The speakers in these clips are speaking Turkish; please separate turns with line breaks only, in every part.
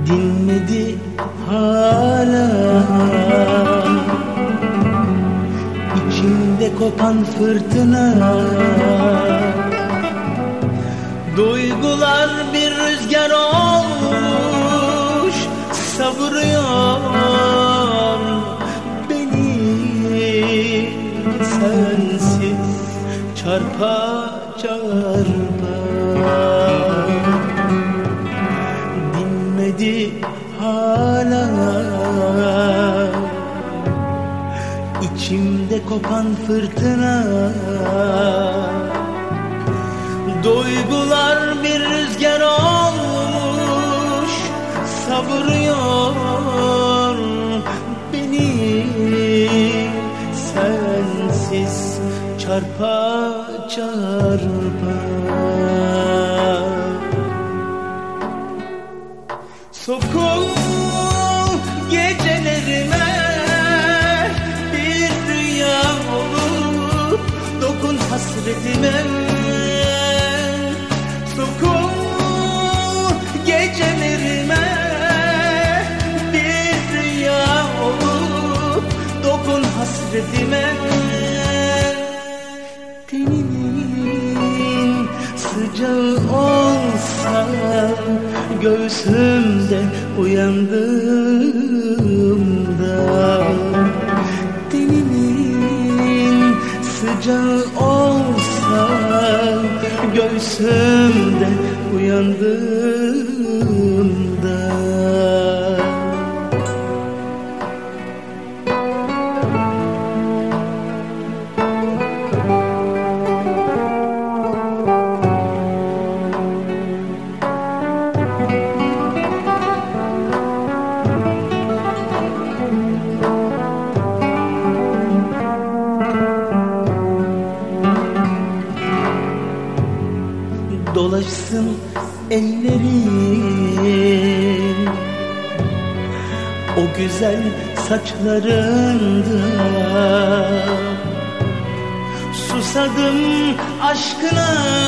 dinmedi hala. İçimde kopan fırtına, duygular bir rüzgar olmuş, savuruyor beni sensiz çarpa çarpa. Dinmedi hala, İçimde kopan fırtına, duygular bir rüzgar olmuş, savuruyor beni sensiz çarpa çarpa. Sokul gecelerime bir rüya olup, dokun hasretime. Sokul gecelerime bir rüya olup, dokun hasretime. Tenimin sıcağı olsa göğsümde uyandığımda, tenimin sıcağı olsa göğsümde uyandığımda. Dolaşsın ellerin o güzel saçlarında, susadım aşkına,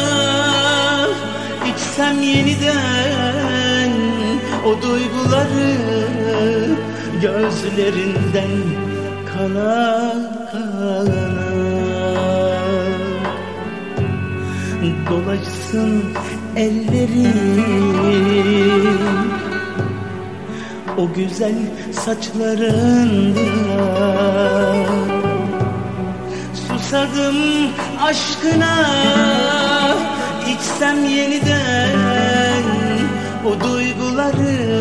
içsem yeniden o duyguları, gözlerinden kana kana. Dolaşsın ellerin o güzel saçlarında, susadım aşkına, içsem yeniden o duyguları,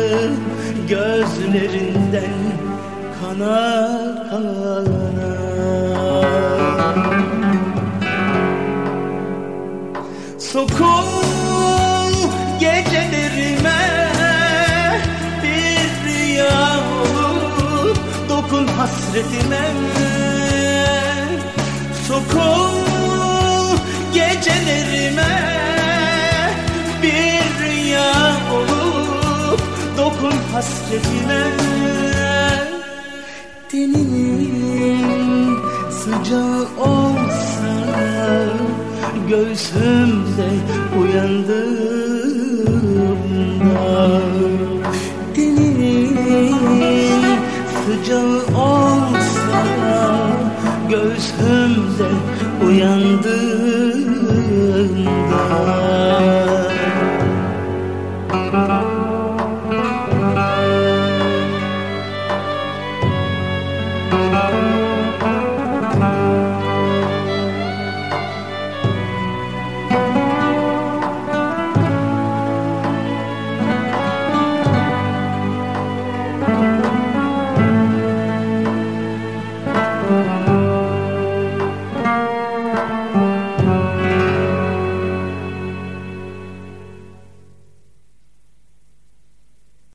gözlerinden kana kana. Sokul gecelerime bir rüya olup, dokun hasretime. Sokul gecelerime bir rüya olup, dokun hasretime. Tenimin sıcağı olsa göğsümde uyandığımda,